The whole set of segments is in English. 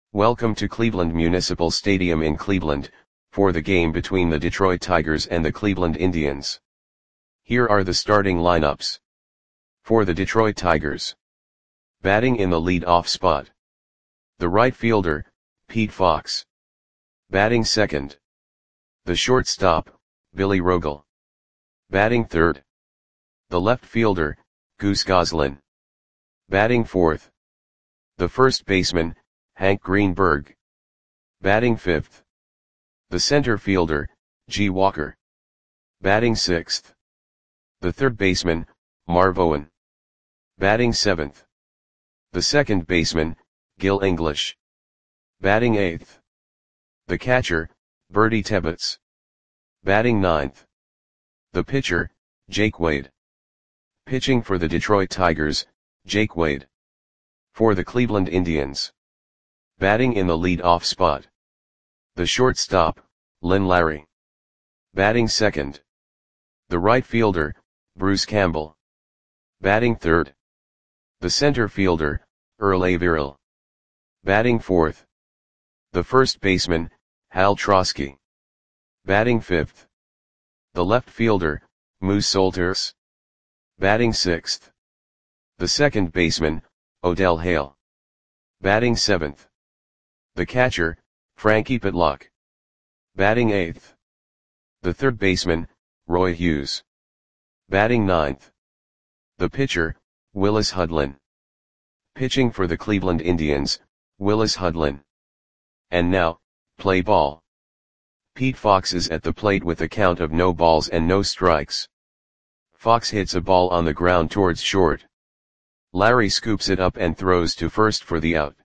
Welcome to Cleveland Municipal Stadium in Cleveland, for the game between the Detroit Tigers and the Cleveland Indians. Here are the starting lineups. For the Detroit Tigers. Batting in the lead-off spot. The right fielder, Pete Fox. Batting second. The shortstop, Billy Rogel. Batting third. The left fielder, Goose Goslin. Batting fourth. The first baseman, Hank Greenberg. Batting fifth. The center fielder, G. Walker. Batting sixth. The third baseman, Marv Owen. Batting seventh. The second baseman, Gil English. Batting eighth. The catcher, Bertie Tebbetts. Batting ninth. The pitcher, Jake Wade. Pitching for the Detroit Tigers, Jake Wade. For the Cleveland Indians. Batting in the lead-off spot. The shortstop, Lynn Larry. Batting second. The right fielder, Bruce Campbell. Batting third. The center fielder, Earl Averill. Batting fourth. The first baseman, Hal Trosky. Batting fifth. The left fielder, Moose Solters. Batting sixth. The second baseman, Odell Hale. Batting seventh. The catcher, Frankie Pitlock. Batting eighth. The third baseman, Roy Hughes. Batting ninth. The pitcher, Willis Hudlin. Pitching for the Cleveland Indians, Willis Hudlin. And now, play ball. Pete Fox is at the plate with a count of no balls and no strikes. Fox hits a ball on the ground towards short. Larry scoops it up and throws to first for the out.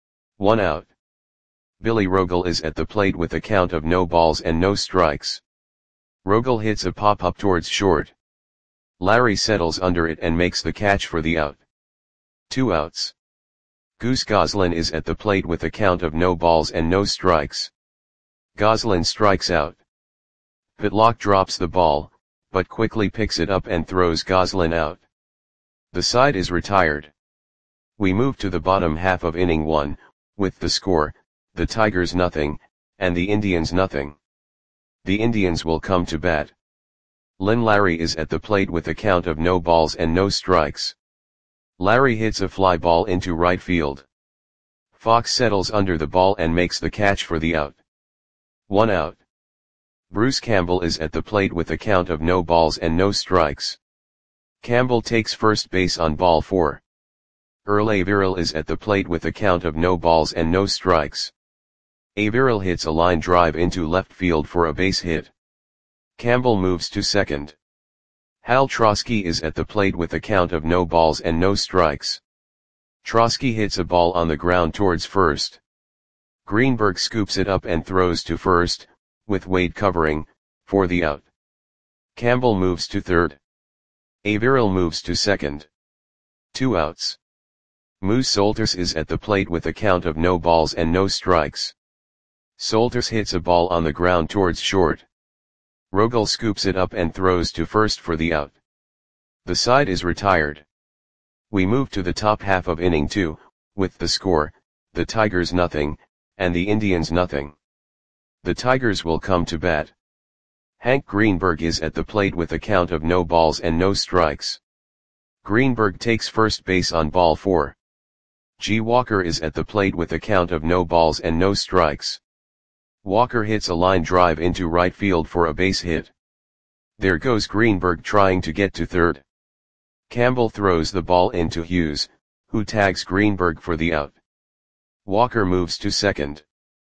1 out. Billy Rogel is at the plate with a count of no balls and no strikes. Rogel hits a pop-up towards short. Larry settles under it and makes the catch for the out. 2 outs. Goose Goslin is at the plate with a count of no balls and no strikes. Goslin strikes out. Pitlock drops the ball, but quickly picks it up and throws Goslin out. The side is retired. We move to the bottom half of inning 1, with the score, the Tigers nothing, and the Indians nothing. The Indians will come to bat. Lynn Larry is at the plate with a count of no balls and no strikes. Larry hits a fly ball into right field. Fox settles under the ball and makes the catch for the out. 1 out. Bruce Campbell is at the plate with a count of no balls and no strikes. Campbell takes first base on ball 4. Earl Averill is at the plate with a count of no balls and no strikes. Averill hits a line drive into left field for a base hit. Campbell moves to second. Hal Trosky is at the plate with a count of no balls and no strikes. Trosky hits a ball on the ground towards first. Greenberg scoops it up and throws to first, with Wade covering, for the out. Campbell moves to third. Averill moves to second. 2 outs. Moose Solters is at the plate with a count of no balls and no strikes. Solters hits a ball on the ground towards short. Rogel scoops it up and throws to first for the out. The side is retired. We move to the top half of inning 2, with the score, the Tigers nothing, and the Indians nothing. The Tigers will come to bat. Hank Greenberg is at the plate with a count of no balls and no strikes. Greenberg takes first base on ball 4. G. Walker is at the plate with a count of no balls and no strikes. Walker hits a line drive into right field for a base hit. There goes Greenberg trying to get to third. Campbell throws the ball into Hughes, who tags Greenberg for the out. Walker moves to second.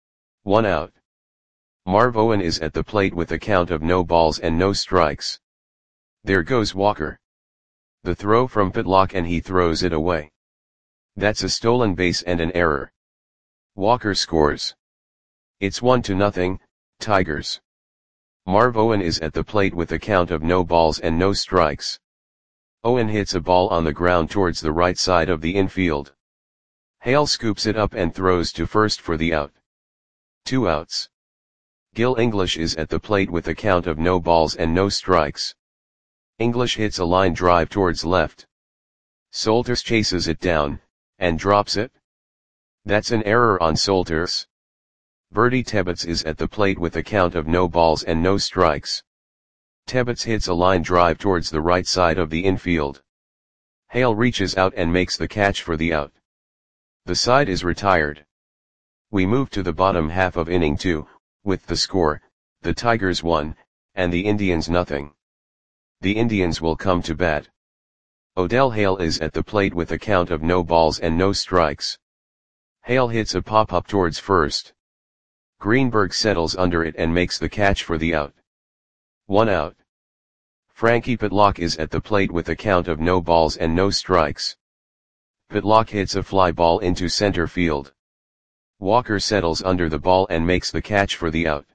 1 out. Marv Owen is at the plate with a count of no balls and no strikes. There goes Walker. The throw from Pitlock and he throws it away. That's a stolen base and an error. Walker scores. It's 1-0, Tigers. Marv Owen is at the plate with a count of no balls and no strikes. Owen hits a ball on the ground towards the right side of the infield. Hale scoops it up and throws to first for the out. 2 outs. Gil English is at the plate with a count of no balls and no strikes. English hits a line drive towards left. Solters chases it down, and drops it. That's an error on Solters. Bertie Tebbets is at the plate with a count of no balls and no strikes. Tebbets hits a line drive towards the right side of the infield. Hale reaches out and makes the catch for the out. The side is retired. We move to the bottom half of inning 2, with the score, the Tigers 1, and the Indians nothing. The Indians will come to bat. Odell Hale is at the plate with a count of no balls and no strikes. Hale hits a pop-up towards first. Greenberg settles under it and makes the catch for the out. 1 out. Frankie Pitlock is at the plate with a count of no balls and no strikes. Pitlock hits a fly ball into center field. Walker settles under the ball and makes the catch for the out.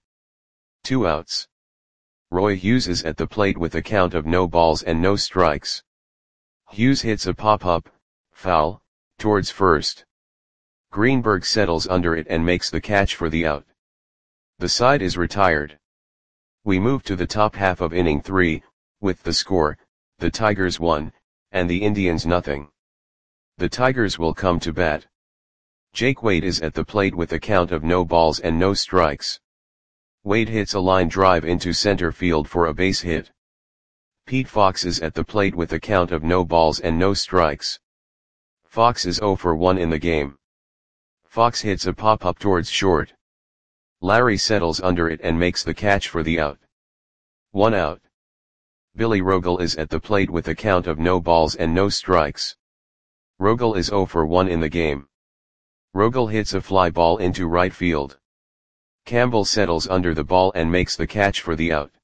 2 outs. Roy Hughes is at the plate with a count of no balls and no strikes. Hughes hits a pop-up, foul, towards first. Greenberg settles under it and makes the catch for the out. The side is retired. We move to the top half of inning 3, with the score, the Tigers 1, and the Indians nothing. The Tigers will come to bat. Jake Wade is at the plate with a count of no balls and no strikes. Wade hits a line drive into center field for a base hit. Pete Fox is at the plate with a count of no balls and no strikes. Fox is 0 for 1 in the game. Fox hits a pop-up towards short. Larry settles under it and makes the catch for the out. 1 out. Billy Rogel is at the plate with a count of no balls and no strikes. Rogel is 0 for 1 in the game. Rogel hits a fly ball into right field. Campbell settles under the ball and makes the catch for the out.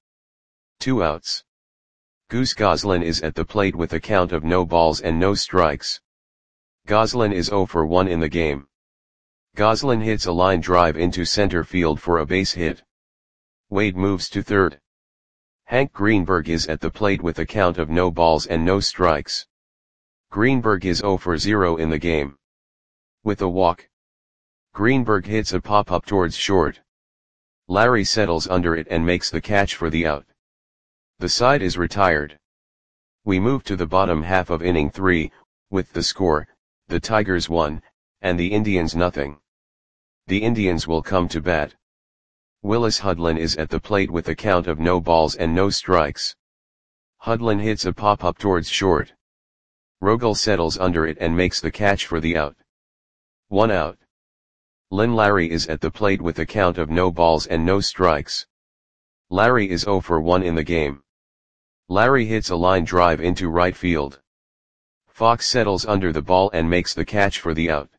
2 outs. Goose Goslin is at the plate with a count of no balls and no strikes. Goslin is 0 for 1 in the game. Goslin hits a line drive into center field for a base hit. Wade moves to third. Hank Greenberg is at the plate with a count of no balls and no strikes. Greenberg is 0 for 0 in the game. With a walk. Greenberg hits a pop-up towards short. Larry settles under it and makes the catch for the out. The side is retired. We move to the bottom half of inning 3, with the score, the Tigers 1, and the Indians nothing. The Indians will come to bat. Willis Hudlin is at the plate with a count of no balls and no strikes. Hudlin hits a pop-up towards short. Rogel settles under it and makes the catch for the out. 1 out. Lynn Larry is at the plate with a count of no balls and no strikes. Larry is 0 for 1 in the game. Larry hits a line drive into right field. Fox settles under the ball and makes the catch for the out.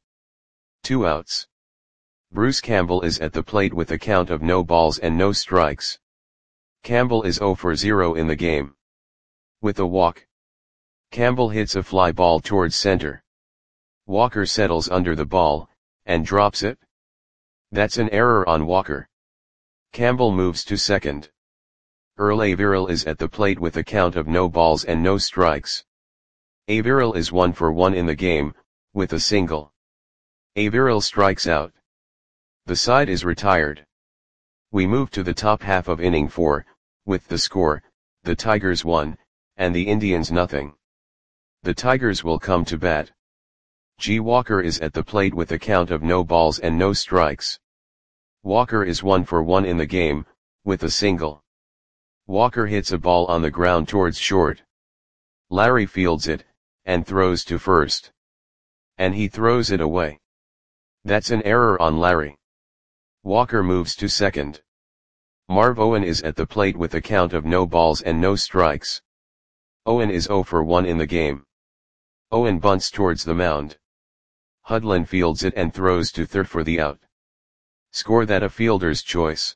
2 outs. Bruce Campbell is at the plate with a count of no balls and no strikes. Campbell is 0 for 0 in the game. With a walk. Campbell hits a fly ball towards center. Walker settles under the ball, and drops it. That's an error on Walker. Campbell moves to second. Earl Averill is at the plate with a count of no balls and no strikes. Averill is 1 for 1 in the game, with a single. Averill strikes out. The side is retired. We move to the top half of inning 4, with the score, the Tigers 1, and the Indians nothing. The Tigers will come to bat. G. Walker is at the plate with a count of no balls and no strikes. Walker is 1 for 1 in the game, with a single. Walker hits a ball on the ground towards short. Larry fields it, and throws to first. And he throws it away. That's an error on Larry. Walker moves to second. Marv Owen is at the plate with a count of no balls and no strikes. Owen is 0 for 1 in the game. Owen bunts towards the mound. Hudlin fields it and throws to third for the out. Score that a fielder's choice.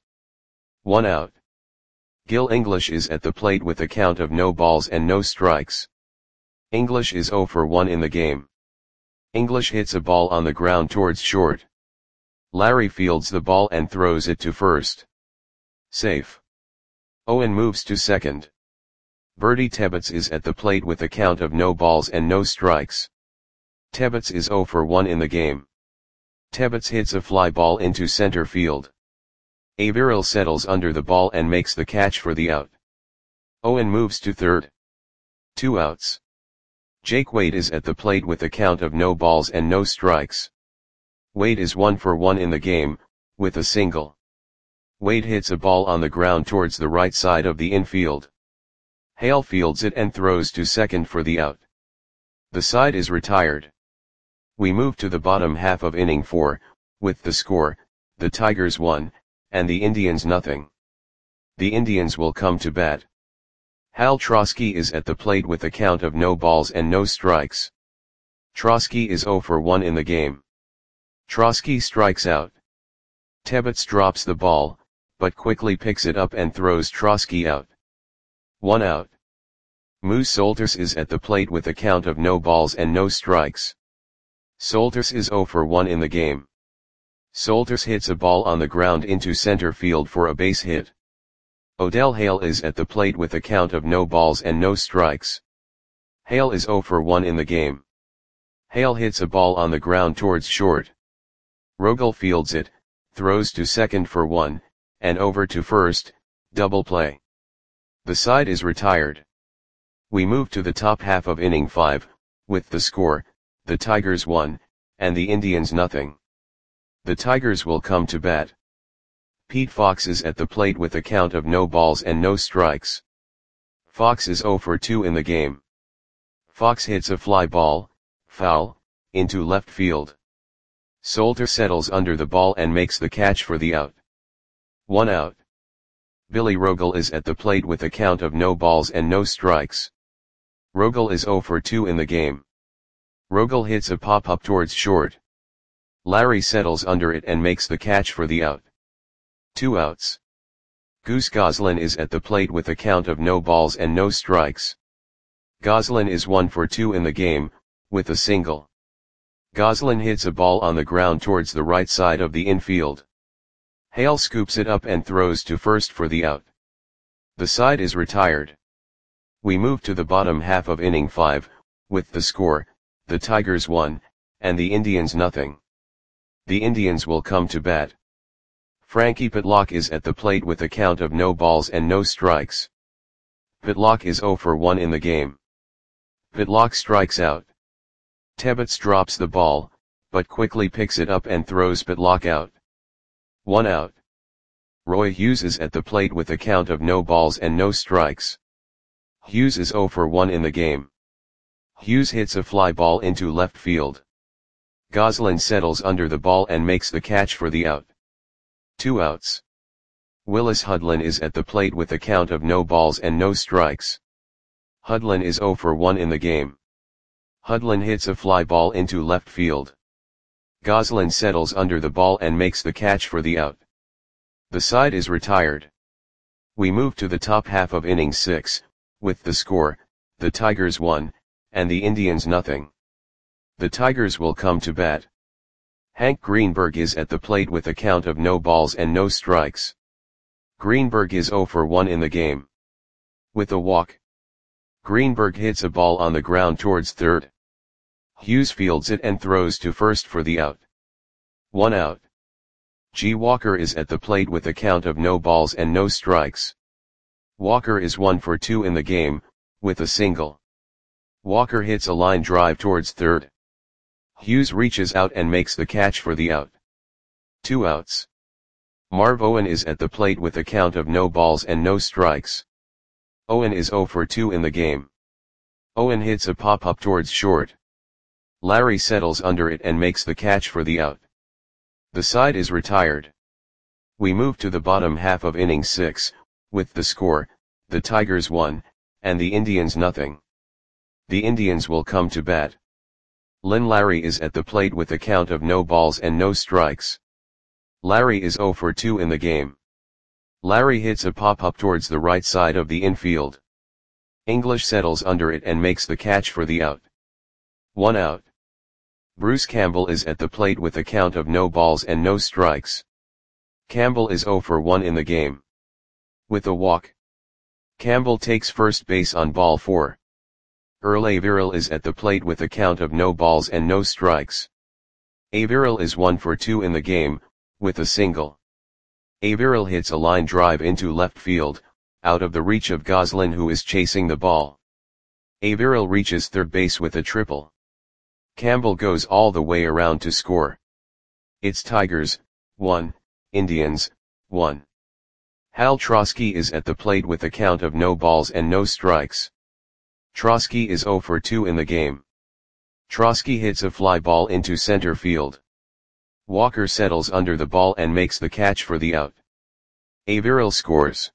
1 out. Gil English is at the plate with a count of no balls and no strikes. English is 0 for 1 in the game. English hits a ball on the ground towards short. Larry fields the ball and throws it to first. Safe. Owen moves to second. Bertie Tebbets is at the plate with a count of no balls and no strikes. Tebbets is 0 for 1 in the game. Tebbets hits a fly ball into center field. Averill settles under the ball and makes the catch for the out. Owen moves to third. 2 outs. Jake Wade is at the plate with a count of no balls and no strikes. Wade is 1 for 1 in the game, with a single. Wade hits a ball on the ground towards the right side of the infield. Hale fields it and throws to second for the out. The side is retired. We move to the bottom half of inning 4, with the score, the Tigers 1, and the Indians nothing. The Indians will come to bat. Hal Trosky is at the plate with a count of no balls and no strikes. Trosky is 0 for 1 in the game. Trosky strikes out. Tebbets drops the ball, but quickly picks it up and throws Trosky out. 1 out. Moose Solters is at the plate with a count of no balls and no strikes. Solters is 0 for 1 in the game. Solters hits a ball on the ground into center field for a base hit. Odell Hale is at the plate with a count of no balls and no strikes. Hale is 0 for 1 in the game. Hale hits a ball on the ground towards short. Rogel fields it, throws to second for 1, and over to first, double play. The side is retired. We move to the top half of inning 5, with the score, the Tigers 1, and the Indians nothing. The Tigers will come to bat. Pete Fox is at the plate with a count of no balls and no strikes. Fox is 0 for 2 in the game. Fox hits a fly ball, foul, into left field. Solter settles under the ball and makes the catch for the out. 1 out. Billy Rogel is at the plate with a count of no balls and no strikes. Rogel is 0 for 2 in the game. Rogel hits a pop-up towards short. Larry settles under it and makes the catch for the out. 2 outs. Goose Goslin is at the plate with a count of no balls and no strikes. Goslin is 1 for 2 in the game, with a single. Goslin hits a ball on the ground towards the right side of the infield. Hale scoops it up and throws to first for the out. The side is retired. We move to the bottom half of inning 5, with the score, the Tigers 1, and the Indians nothing. The Indians will come to bat. Frankie Pitlock is at the plate with a count of no balls and no strikes. Pitlock is 0 for 1 in the game. Pitlock strikes out. Tebbets drops the ball, but quickly picks it up and throws Pitlock out. 1 out. Roy Hughes is at the plate with a count of no balls and no strikes. Hughes is 0 for 1 in the game. Hughes hits a fly ball into left field. Goslin settles under the ball and makes the catch for the out. 2 outs. Willis Hudlin is at the plate with a count of no balls and no strikes. Hudlin is 0 for 1 in the game. Hudlin hits a fly ball into left field. Goslin settles under the ball and makes the catch for the out. The side is retired. We move to the top half of inning 6, with the score, the Tigers 1, and the Indians nothing. The Tigers will come to bat. Hank Greenberg is at the plate with a count of no balls and no strikes. Greenberg is 0 for 1 in the game. With a walk. Greenberg hits a ball on the ground towards third. Hughes fields it and throws to first for the out. 1 out. G. Walker is at the plate with a count of no balls and no strikes. Walker is 1 for 2 in the game, with a single. Walker hits a line drive towards third. Hughes reaches out and makes the catch for the out. 2 outs. Marv Owen is at the plate with a count of no balls and no strikes. Owen is 0 for 2 in the game. Owen hits a pop-up towards short. Larry settles under it and makes the catch for the out. The side is retired. We move to the bottom half of inning 6, with the score, the Tigers 1, and the Indians nothing. The Indians will come to bat. Lynn Larry is at the plate with a count of no balls and no strikes. Larry is 0 for 2 in the game. Larry hits a pop-up towards the right side of the infield. English settles under it and makes the catch for the out. 1 out. Bruce Campbell is at the plate with a count of no balls and no strikes. Campbell is 0 for 1 in the game. With a walk. Campbell takes first base on ball 4. Earl Averill is at the plate with a count of no balls and no strikes. Averill is 1 for 2 in the game, with a single. Averill hits a line drive into left field, out of the reach of Goslin who is chasing the ball. Averill reaches third base with a triple. Campbell goes all the way around to score. It's Tigers, 1, Indians, 1. Hal Trosky is at the plate with a count of no balls and no strikes. Trosky is 0 for 2 in the game. Trosky hits a fly ball into center field. Walker settles under the ball and makes the catch for the out. Averill scores.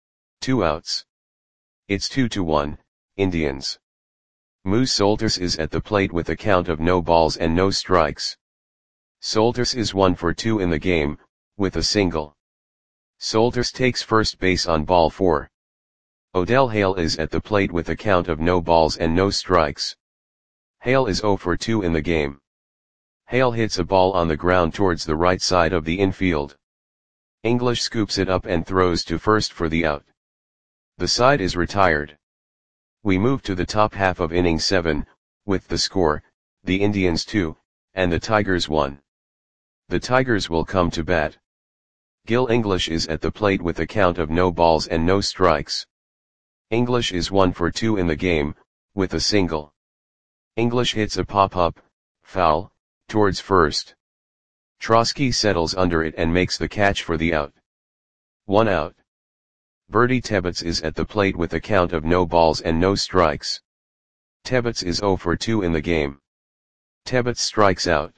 2 outs. It's 2-1, Indians. Moose Solters is at the plate with a count of no balls and no strikes. Solters is 1 for 2 in the game, with a single. Solters takes first base on ball 4. Odell Hale is at the plate with a count of no balls and no strikes. Hale is 0 for 2 in the game. Hale hits a ball on the ground towards the right side of the infield. English scoops it up and throws to first for the out. The side is retired. We move to the top half of inning 7, with the score, the Indians 2, and the Tigers 1. The Tigers will come to bat. Gil English is at the plate with a count of no balls and no strikes. English is 1 for 2 in the game, with a single. English hits a pop-up, foul, towards first. Trosky settles under it and makes the catch for the out. 1 out. Bertie Tebbets is at the plate with a count of no balls and no strikes. Tebbets is 0 for 2 in the game. Tebbets strikes out.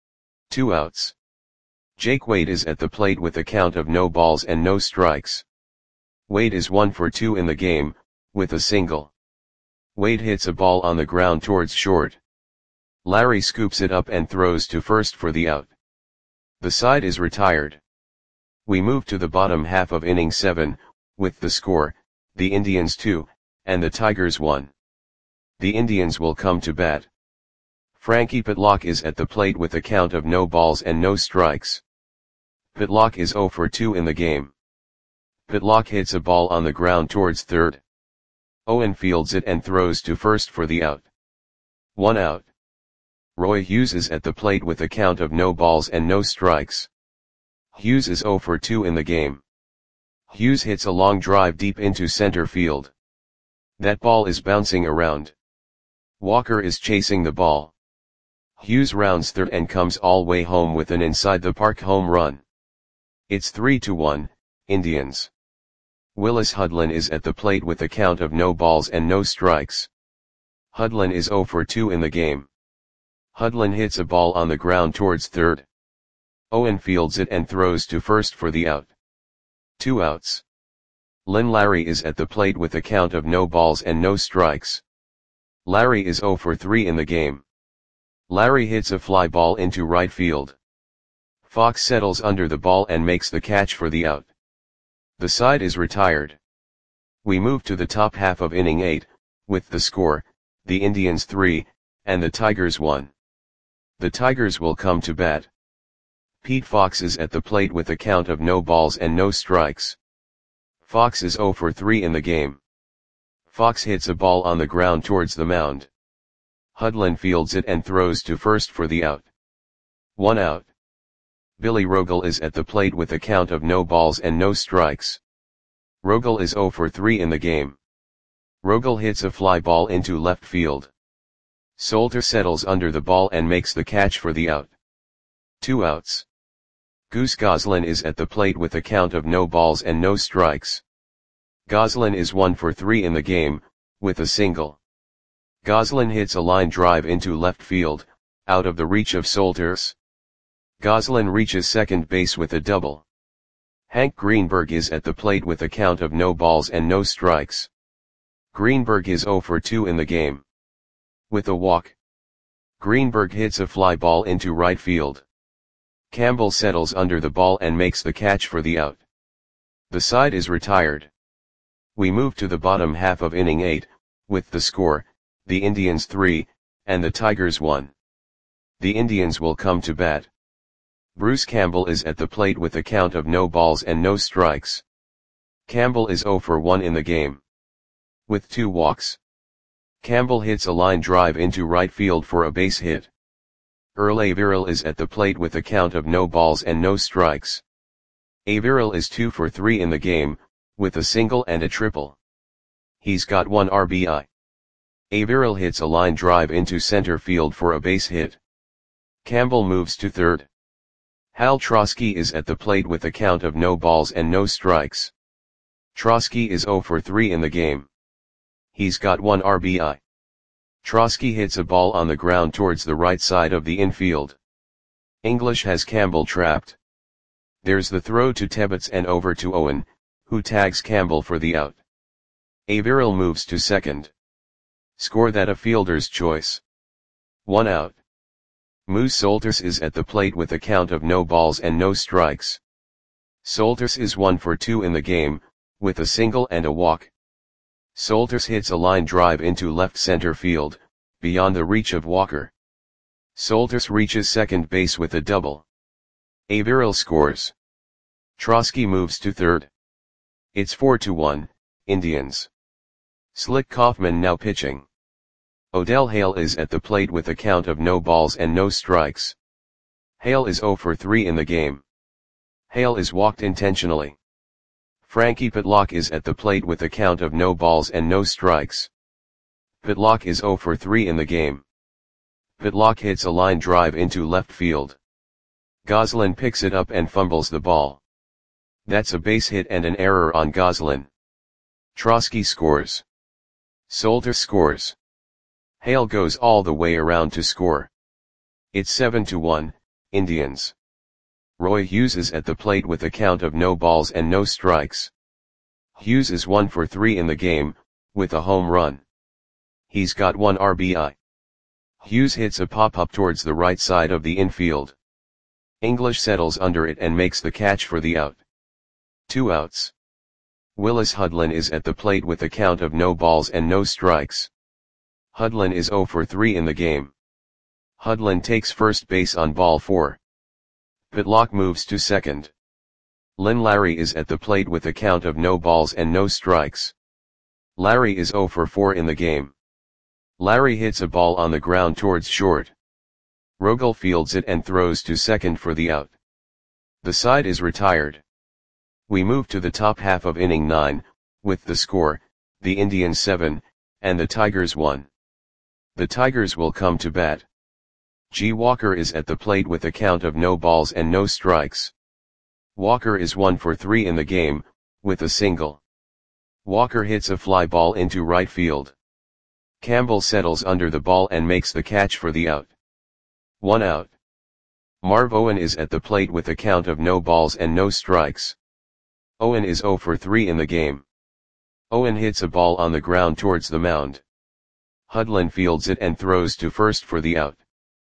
2 outs. Jake Wade is at the plate with a count of no balls and no strikes. Wade is 1 for 2 in the game, with a single. Wade hits a ball on the ground towards short. Larry scoops it up and throws to first for the out. The side is retired. We move to the bottom half of inning 7, with the score, the Indians 2, and the Tigers 1. The Indians will come to bat. Frankie Pitlock is at the plate with a count of no balls and no strikes. Pitlock is 0 for 2 in the game. Pitlock hits a ball on the ground towards third. Owen fields it and throws to first for the out. 1 out. Roy Hughes is at the plate with a count of no balls and no strikes. Hughes is 0 for 2 in the game. Hughes hits a long drive deep into center field. That ball is bouncing around. Walker is chasing the ball. Hughes rounds third and comes all way home with an inside the park home run. It's 3-1, Indians. Willis Hudlin is at the plate with a count of no balls and no strikes. Hudlin is 0 for 2 in the game. Hudlin hits a ball on the ground towards third. Owen fields it and throws to first for the out. 2 outs. Lynn Larry is at the plate with a count of no balls and no strikes. Larry is 0 for 3 in the game. Larry hits a fly ball into right field. Fox settles under the ball and makes the catch for the out. The side is retired. We move to the top half of inning 8, with the score, the Indians 3, and the Tigers 1. The Tigers will come to bat. Pete Fox is at the plate with a count of no balls and no strikes. Fox is 0 for 3 in the game. Fox hits a ball on the ground towards the mound. Hudlin fields it and throws to first for the out. 1 out. Billy Rogel is at the plate with a count of no balls and no strikes. Rogel is 0 for 3 in the game. Rogel hits a fly ball into left field. Solter settles under the ball and makes the catch for the out. 2 outs. Goose Goslin is at the plate with a count of no balls and no strikes. Goslin is 1 for 3 in the game, with a single. Goslin hits a line drive into left field, out of the reach of Solters. Goslin reaches second base with a double. Hank Greenberg is at the plate with a count of no balls and no strikes. Greenberg is 0 for 2 in the game. With a walk. Greenberg hits a fly ball into right field. Campbell settles under the ball and makes the catch for the out. The side is retired. We move to the bottom half of inning 8, with the score, the Indians 3, and the Tigers 1. The Indians will come to bat. Bruce Campbell is at the plate with a count of no balls and no strikes. Campbell is 0 for 1 in the game. With 2 walks. Campbell hits a line drive into right field for a base hit. Earl Averill is at the plate with a count of no balls and no strikes. Averill is 2 for 3 in the game, with a single and a triple. He's got 1 RBI. Averill hits a line drive into center field for a base hit. Campbell moves to third. Hal Trosky is at the plate with a count of no balls and no strikes. Trosky is 0 for 3 in the game. He's got 1 RBI. Trosky hits a ball on the ground towards the right side of the infield. English has Campbell trapped. There's the throw to Tebbets and over to Owen, who tags Campbell for the out. Averill moves to second. Score that a fielder's choice. 1 out. Moose Solters is at the plate with a count of no balls and no strikes. Solters is 1 for 2 in the game, with a single and a walk. Solters hits a line drive into left center field, beyond the reach of Walker. Solters reaches second base with a double. Averill scores. Trosky moves to third. It's 4-1, Indians. Slick Kaufman now pitching. Odell Hale is at the plate with a count of no balls and no strikes. Hale is 0 for 3 in the game. Hale is walked intentionally. Frankie Pitlock is at the plate with a count of no balls and no strikes. Pitlock is 0 for 3 in the game. Pitlock hits a line drive into left field. Goslin picks it up and fumbles the ball. That's a base hit and an error on Goslin. Trosky scores. Solters scores. Hale goes all the way around to score. It's 7-1, Indians. Roy Hughes is at the plate with a count of no balls and no strikes. Hughes is 1 for 3 in the game, with a home run. He's got 1 RBI. Hughes hits a pop-up towards the right side of the infield. English settles under it and makes the catch for the out. 2 outs. Willis Hudlin is at the plate with a count of no balls and no strikes. Hudlin is 0 for 3 in the game. Hudlin takes first base on ball 4. Pitlock moves to second. Lynn Larry is at the plate with a count of no balls and no strikes. Larry is 0 for 4 in the game. Larry hits a ball on the ground towards short. Rogel fields it and throws to second for the out. The side is retired. We move to the top half of inning 9, with the score, the Indians 7, and the Tigers 1. The Tigers will come to bat. G. Walker is at the plate with a count of no balls and no strikes. Walker is 1 for 3 in the game, with a single. Walker hits a fly ball into right field. Campbell settles under the ball and makes the catch for the out. 1 out. Marv Owen is at the plate with a count of no balls and no strikes. Owen is 0 for 3 in the game. Owen hits a ball on the ground towards the mound. Hudlin fields it and throws to first for the out.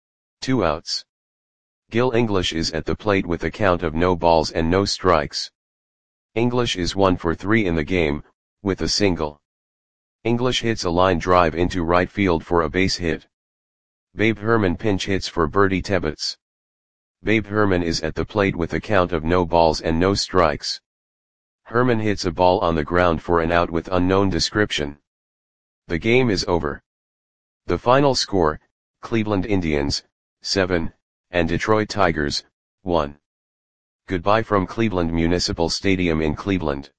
2 outs. Gil English is at the plate with a count of no balls and no strikes. English is 1 for 3 in the game, with a single. English hits a line drive into right field for a base hit. Babe Herman pinch hits for Bertie Tebbets. Babe Herman is at the plate with a count of no balls and no strikes. Herman hits a ball on the ground for an out with unknown description. The game is over. The final score, Cleveland Indians, 7, and Detroit Tigers, 1. Goodbye from Cleveland Municipal Stadium in Cleveland.